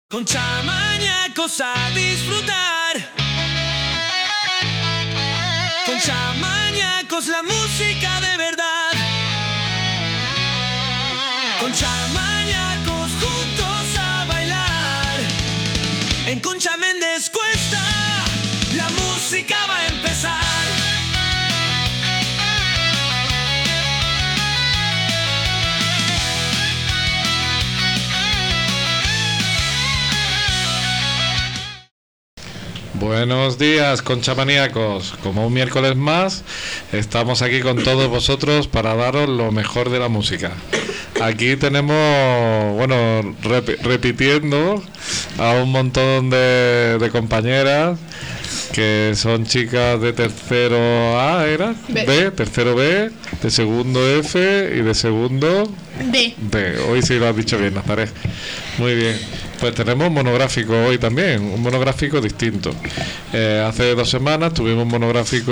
Con chamañacos a disfrutar. Con chamañacos la música de verdad. Con chamañacos juntos a bailar. En Concha Méndez Cuesta la música va a empezar. Buenos días, conchamaníacos. Como un miércoles más, estamos aquí con todos vosotros para daros lo mejor de la música. Aquí tenemos, bueno, repitiendo a un montón de compañeras que son chicas de tercero A, ¿era? B, tercero B, de segundo F y de segundo B. Hoy sí lo has dicho bien, Nazaret. Muy bien. Pues tenemos monográfico hoy también, un monográfico distinto. Hace 2 semanas tuvimos un monográfico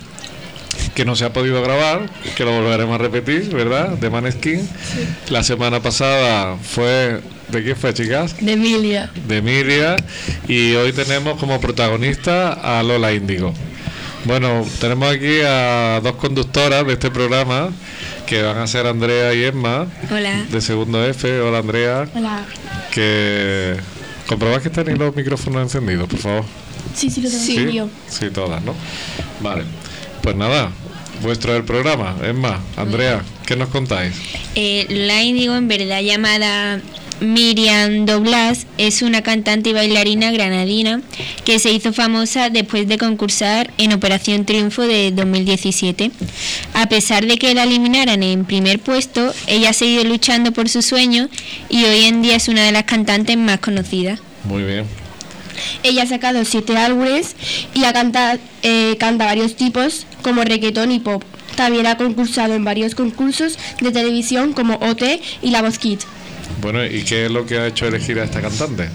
que no se ha podido grabar, que lo volveremos a repetir, ¿verdad? De Maneskin. Sí. La semana pasada fue... ¿De quién fue, chicas? De Emilia. De Emilia. Y hoy tenemos como protagonista a Lola Índigo. Bueno, tenemos aquí a 2 conductoras de este programa, que van a ser Andrea y Emma. Hola. De segundo F. Hola, Andrea. Hola. Que... ¿Comprobad que tenéis los micrófonos encendidos, por favor? Sí, lo tengo. Sí, todas, ¿no? Vale. Pues nada, vuestro es el programa. Emma, Andrea, ¿qué nos contáis? Lola Índigo, en verdad llamada Miriam Doblas, es una cantante y bailarina granadina que se hizo famosa después de concursar en Operación Triunfo de 2017. A pesar de que la eliminaran en primer puesto, ella ha seguido luchando por su sueño y hoy en día es una de las cantantes más conocidas. Muy bien. Ella ha sacado 7 álbumes y canta varios tipos como reggaetón y pop. También ha concursado en varios concursos de televisión como OT y La Voz Kids. Bueno, ¿y qué es lo que ha hecho elegir a esta cantante?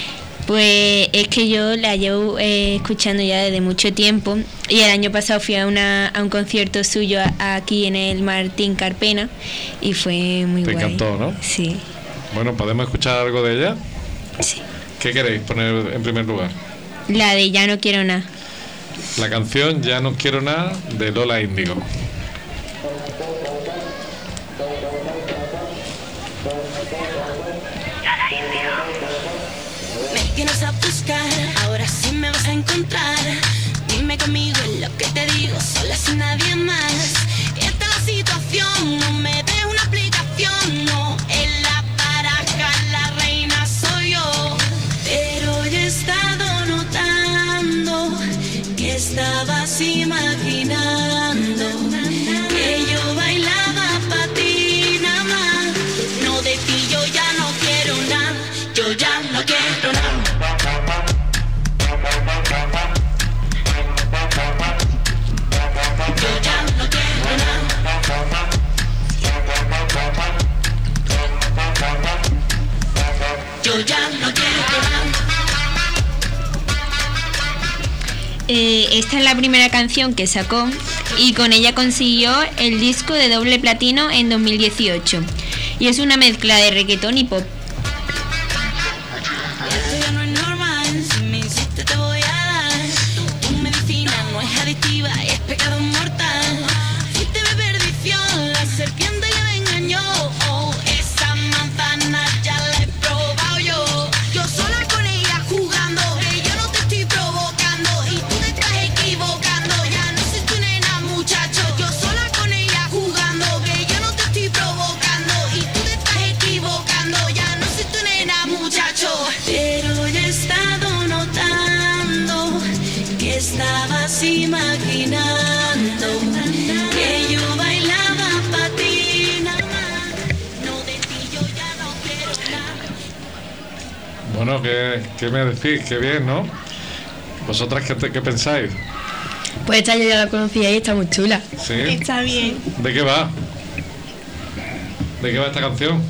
Pues es que yo la llevo escuchando ya desde mucho tiempo y el año pasado fui a un concierto suyo aquí en el Martín Carpena y fue muy guay. Te encantó, ¿no? Sí. Bueno, ¿podemos escuchar algo de ella? Sí. ¿Qué queréis poner en primer lugar? La de Ya no quiero nada. La canción Ya no quiero nada de Lola Índigo. Me vienes a buscar, ahora sí me vas a encontrar. Dime conmigo en lo que te digo, sola sin nadie más. Esta es la situación, no me des una explicación. No, en la baraja la reina soy yo. Pero yo he estado notando que estabas imaginando que yo bailaba pa' ti nada más. No, de ti yo ya no quiero nada, yo ya no quiero nada. Yo ya no quiero nada. Esta es la primera canción que sacó y con ella consiguió el disco de doble platino en 2018 y es una mezcla de reggaetón y pop. Esto ya no es normal, si me insistes te voy a dar. Tu medicina no es adictiva, es pecado mortal. Fuiste de perdición, la serpiente ya me engañó. Oh, esa manzana ya la he probado yo. Yo sola con ella jugando, yo no te estoy provocando y tú te estás equivocando. Ya no soy tu nena, muchacho. Yo sola con ella jugando, yo no te estoy provocando y tú te estás equivocando. Ya no soy tu nena, muchacho. Pero yo he estado notando que estabas imaginando que yo bailaba pa' ti nada más. No, de ti yo ya no quiero nada. Bueno, ¿qué me decís? Qué bien, ¿no? ¿Vosotras qué pensáis? Pues esta yo ya la conocía y está muy chula. ¿Sí? Está bien. ¿De qué va? ¿De qué va esta canción?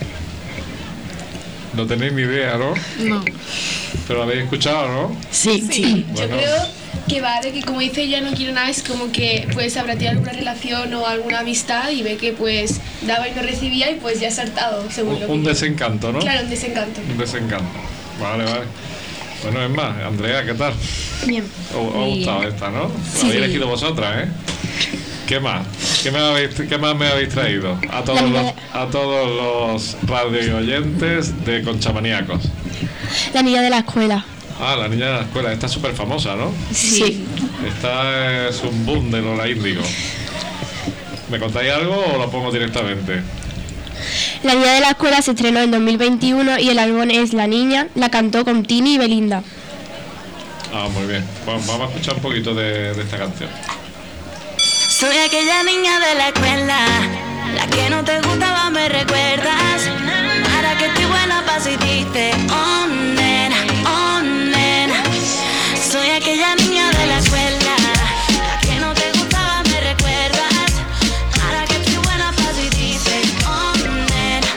No tenéis ni idea, ¿no? No. Pero la habéis escuchado, ¿no? Sí. Bueno. Yo creo que va de que, como dice, ya no quiero nada, es como que pues habrá tenido alguna relación o alguna amistad y ve que pues daba y no recibía y pues ya ha saltado, según lo que Un yo. desencanto, ¿no? Claro, un desencanto. Un desencanto. Vale. Bueno, es más, Andrea, ¿qué tal? Bien. ¿Os ha gustado esta, no? La Sí. habéis elegido vosotras, ¿eh? ¿Qué más? ¿Qué más me habéis traído? A todos los radio oyentes de Conchamaníacos. La niña de la escuela. Ah, la niña de la escuela. Esta es súper famosa, ¿no? Sí. Esta es un boom de Lola Índigo. ¿Me contáis algo o lo pongo directamente? La niña de la escuela se estrenó en 2021 y el álbum es La Niña. La cantó con Tini y Belinda. Ah, muy bien. Bueno, vamos a escuchar un poquito de esta canción. Soy aquella niña de la escuela, la que no te gustaba, me recuerdas. Ahora que estoy buena pa' si dices, oh nena, oh nena. Soy aquella niña de la escuela, la que no te gustaba, me recuerdas. Ahora que estoy buena pa' si dices, oh nena,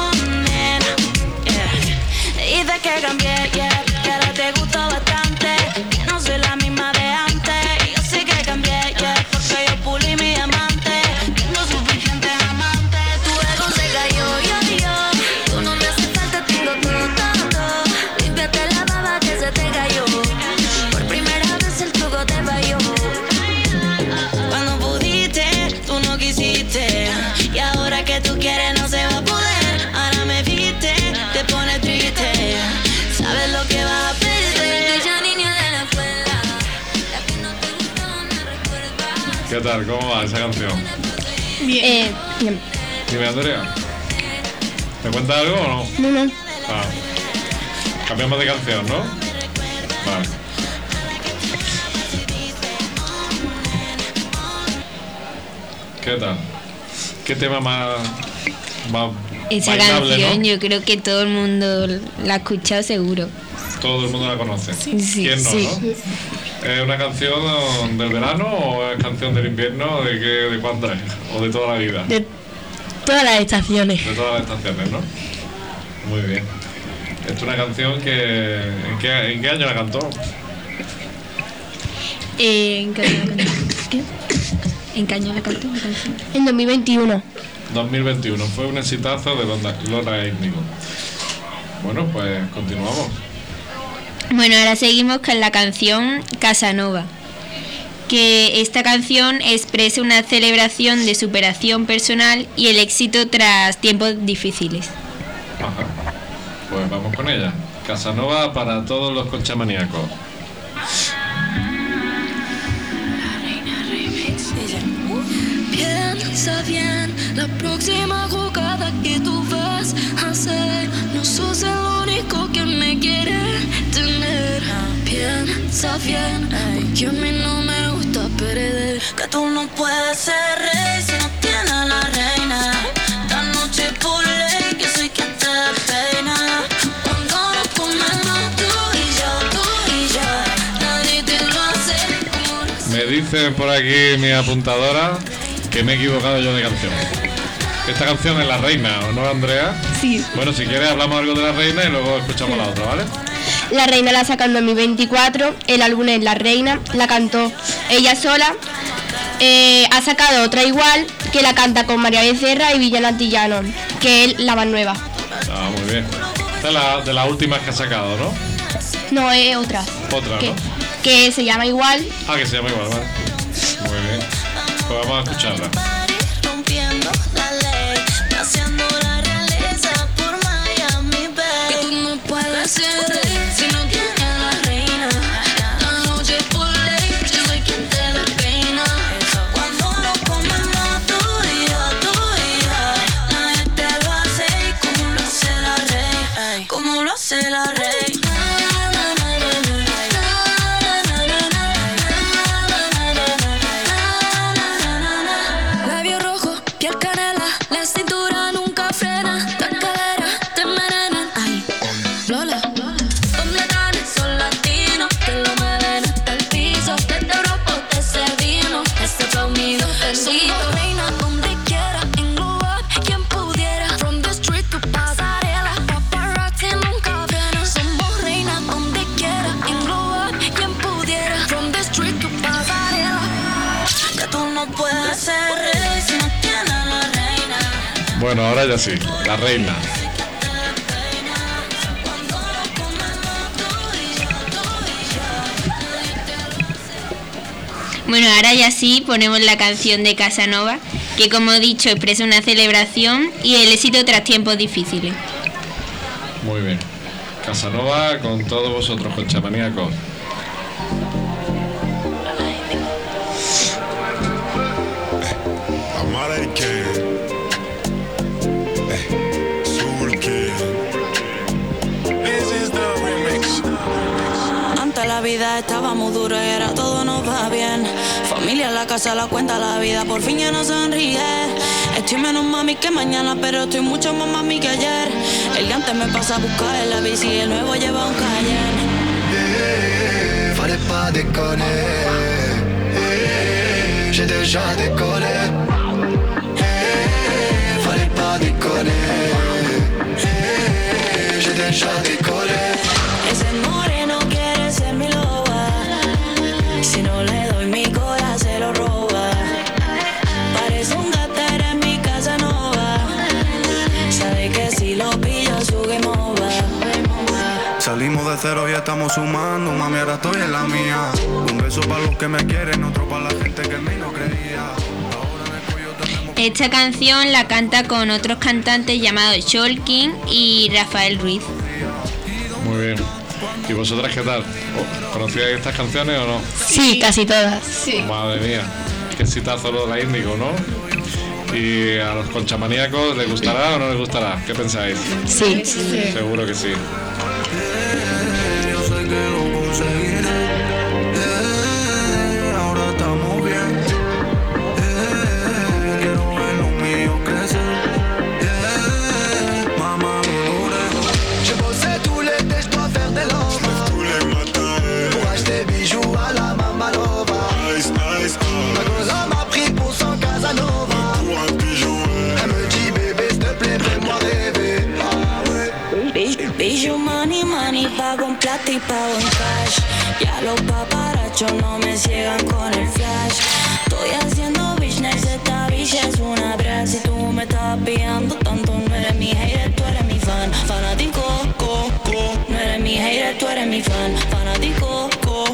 yeah. Dices que cambié, yeah, que ahora te gustó bastante, que no soy la misma de antes. Y yo sé que cambié, yeah, porque yo pulí mi amante. Tengo suficientes amantes, tu ego se cayó, yo. Tú no me haces falta, tengo todo. Límpiate la baba que se te cayó. Por primera vez el truco te falló. Cuando pudiste, tú no quisiste. Y ahora que tú quieres no se va a poder. Ahora me viste, te pone triste. Sabes lo que vas a perder. Aquella niña de la escuela, la que no te gustó, me recuerda. ¿Qué tal? ¿Cómo va esa canción? Bien. Dime, Andrea. ¿Me cuentas algo o no? No. Ah. Cambiamos de canción, ¿no? Vale. ¿Qué tal? ¿Qué tema más Esa bailable, canción ¿no? yo creo que todo el mundo la ha escuchado seguro. Todo el mundo la conoce. Sí, ¿Quién no, sí. no? ¿Es una canción del verano o es canción del invierno? ¿De cuándo es? ¿O de toda la vida? De todas las estaciones. De todas las estaciones, ¿no? Muy bien. Esta es una canción que... ¿En qué año la cantó? ¿En qué año la cantó? ¿Qué? ¿En qué año la cantó la canción? En 2021. 2021. Fue un exitazo de Lola Índigo. Bueno, pues continuamos. Bueno, ahora seguimos con la canción Casanova. Que esta canción expresa una celebración de superación personal y el éxito tras tiempos difíciles. Ajá. Pues vamos con ella. Casanova para todos los conchamaníacos. Piensa bien, la próxima jugada que tú vas a hacer. No sos el único que me quiere tener. Piensa bien, porque a mí no me gusta perder. Que tú no puedes ser rey si no tienes a la reina. Esta noche por ley que soy quien te despeina. Cuando nos comemos tú y yo, nadie te lo hace como lo Me dicen por aquí mi apuntadora que me he equivocado yo de canción. Esta canción es La Reina, ¿o no, Andrea? Sí. Bueno, si quieres hablamos algo de La Reina y luego escuchamos la otra, ¿vale? La Reina la sacó en 2024. El álbum es La Reina. La cantó ella sola. Ha sacado otra igual que la canta con María Becerra y Villano Antillano, que es la más nueva. Ah, muy bien. Esta es de las últimas que ha sacado, ¿no? No, es otra. Otra, ¿no? Que se llama igual. Ah, que se llama igual, vale. Muy bien. Pues vamos a escucharla. rompiendo la ley, haciendo la realeza por Miami Bay. Que tú no puedes ser rey si no tienes a la reina. La noche por ley, yo soy quien te despeina. Cuando nos comemos tú y yo, nadie te lo hace como lo hace la rey, como lo hace la rey. Labio rojo, piel canela, la cintura nunca frena, la cadera te envenenan. Ay, Lola, donde ganes son latinos, que lo mueven hasta el piso. Desde Europa te servimos, este conmigo perdido. Somos reina donde quiera, en Glow Up, quien pudiera. From the street to pasarela, paparazzi nunca frena. Somos reina donde quiera, en Glow Up, quien pudiera. From the street to pasarela. Que tú no puedes ser rey si no tienes a la reina. Bueno, ahora ya sí. La Reina. Bueno, ahora ya sí ponemos la canción de Casanova, que como he dicho expresa una celebración y el éxito tras tiempos difíciles. Muy bien. Casanova con todos vosotros, conchamaníacos. La vida estaba muy dura y ahora todo nos va bien. Familia en la casa, la cuenta, la vida por fin ya no sonríe. Estoy menos mami que mañana, pero estoy mucho más mami que ayer. El de antes me pasa a buscar en la bici y el nuevo lleva un Cayenne. Fallait pas déconner. J'ai déjà décollé. Fallait pas déconner. J'ai déjà décollé. Ese moreno quiere ser mi loba. Si no le doy mi corazón se lo roba. Parece un gatero en mi casa nova. Sabe que si lo pillo su game over. Salimos de cero y estamos sumando. Mami, ahora estoy en la mía. Un beso para los que me quieren, otro para la gente que en mí no creía. Esta canción la canta con otros cantantes llamados Sholkin y Rafael Ruiz. Muy bien. ¿Y vosotras qué tal? ¿Conocíais estas canciones o no? Sí, casi todas. Sí. Madre mía, qué citazo lo de la Índigo, ¿no? ¿Y a los conchamaníacos les gustará o no les gustará? ¿Qué pensáis? Sí. Seguro que sí. Yo sé que lo conseguiré. Ahora estamos bien. Quiero ver lo mío crecer. Mamá, lo logré. J'ai bossé tout l'été, je dois faire des lovas. Pour acheter bijoux à la Mamalova. Ma cosa m'a pris pour son Casanova. Elle me dit bébé s'il te plaît fais-moi rêver. Bijou money, money, pago en plata y pago en cash. Ya los paparachos no me ciegan con el flash. Estoy haciendo business, esta bitch es una bra. Si tú me estás pillando tanto, no eres mi hater, tú eres mi fan. Fanático, no eres mi hater, tú eres mi fan. Fanático,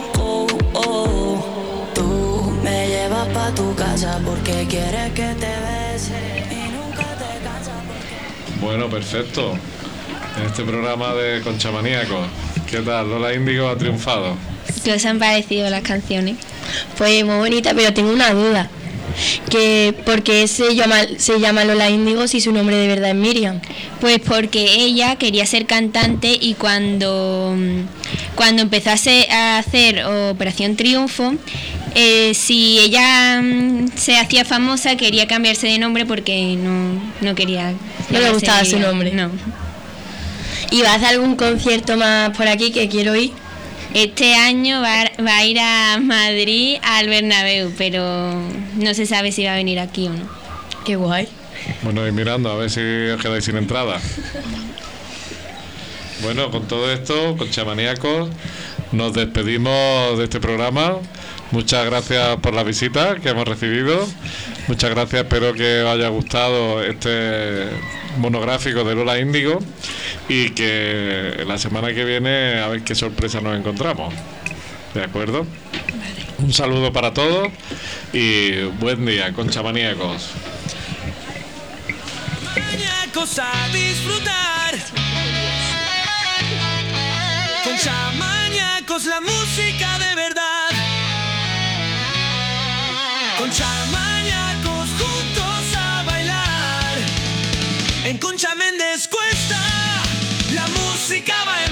Tú me llevas pa' tu casa porque quieres que te bese y nunca te cansas porque... Bueno, perfecto. En este programa de Conchamaníacos, ¿qué tal? Lola Índigo ha triunfado. ¿Qué os han parecido las canciones? Pues muy bonita, pero tengo una duda. Que ¿por qué se llama Lola Índigo si su nombre de verdad es Miriam? Pues porque ella quería ser cantante y cuando empezó a hacer Operación Triunfo, si ella se hacía famosa quería cambiarse de nombre porque no quería... No le gustaba su nombre. No. ¿Y va a hacer algún concierto más por aquí que quiero ir? Este año va a ir a Madrid al Bernabéu, pero no se sabe si va a venir aquí o no. Qué guay. Bueno, y mirando a ver si os quedáis sin entrada. Bueno, con todo esto, Conchamaníacos, nos despedimos de este programa. Muchas gracias por la visita que hemos recibido. Muchas gracias, espero que os haya gustado este monográfico de Lola Índigo y que la semana que viene a ver qué sorpresa nos encontramos. ¿De acuerdo? Un saludo para todos y buen día, Conchamaníacos. Maníacos a disfrutar. Conchamaníacos, la música de verdad. Conchamaníacos juntos a bailar. En Concha Méndez Cuesta la música baila.